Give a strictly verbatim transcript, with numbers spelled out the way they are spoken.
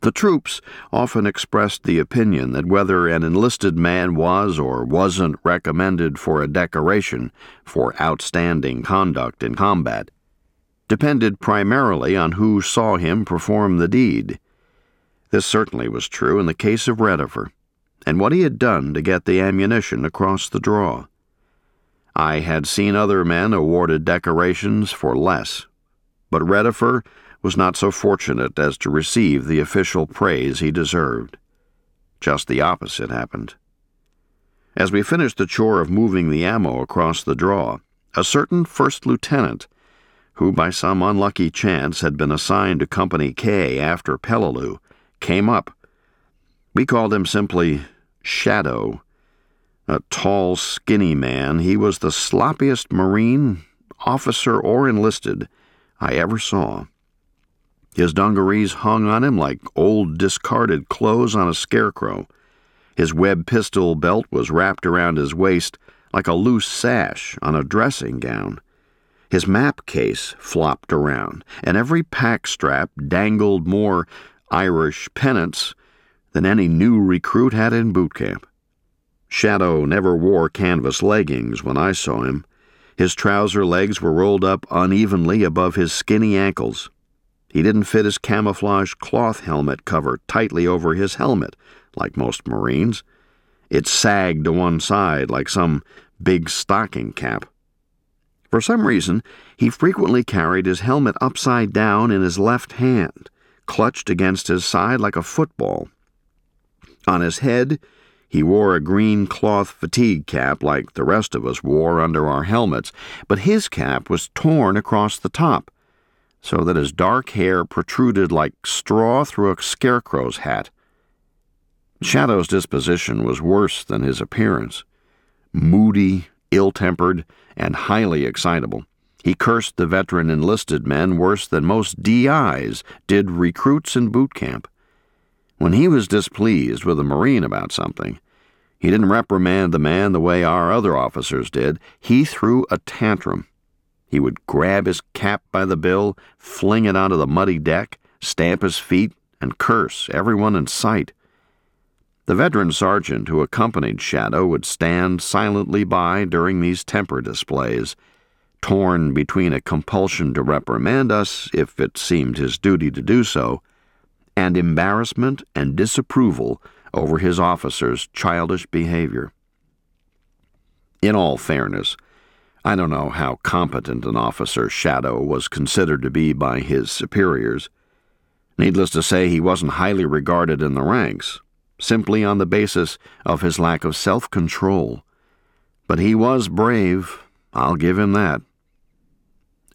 The troops often expressed the opinion that whether an enlisted man was or wasn't recommended for a decoration for outstanding conduct in combat depended primarily on who saw him perform the deed. This certainly was true in the case of Redifer, and what he had done to get the ammunition across the draw. I had seen other men awarded decorations for less, but Redifer was not so fortunate as to receive the official praise he deserved. Just the opposite happened. As we finished the chore of moving the ammo across the draw, a certain first lieutenant, who by some unlucky chance had been assigned to Company K after Peleliu, came up. We called him simply Shadow. A tall, skinny man, he was the sloppiest Marine, officer or enlisted, I ever saw. His dungarees hung on him like old discarded clothes on a scarecrow. His web pistol belt was wrapped around his waist like a loose sash on a dressing gown. His map case flopped around, and every pack strap dangled more Irish pennants than any new recruit had in boot camp. Shadow never wore canvas leggings when I saw him. His trouser legs were rolled up unevenly above his skinny ankles. He didn't fit his camouflage cloth helmet cover tightly over his helmet, like most Marines. It sagged to one side like some big stocking cap. For some reason, he frequently carried his helmet upside down in his left hand, clutched against his side like a football. On his head, he wore a green cloth fatigue cap like the rest of us wore under our helmets, but his cap was torn across the top, so that his dark hair protruded like straw through a scarecrow's hat. Shadow's disposition was worse than his appearance. Moody, ill-tempered, and highly excitable, he cursed the veteran enlisted men worse than most D Is did recruits in boot camp. When he was displeased with a Marine about something, he didn't reprimand the man the way our other officers did. He threw a tantrum. He would grab his cap by the bill, fling it onto the muddy deck, stamp his feet, and curse everyone in sight. The veteran sergeant who accompanied Shadow would stand silently by during these temper displays, torn between a compulsion to reprimand us, if it seemed his duty to do so, and embarrassment and disapproval over his officers' childish behavior. In all fairness, I don't know how competent an officer Shadow was considered to be by his superiors. Needless to say, he wasn't highly regarded in the ranks, simply on the basis of his lack of self-control. But he was brave, I'll give him that.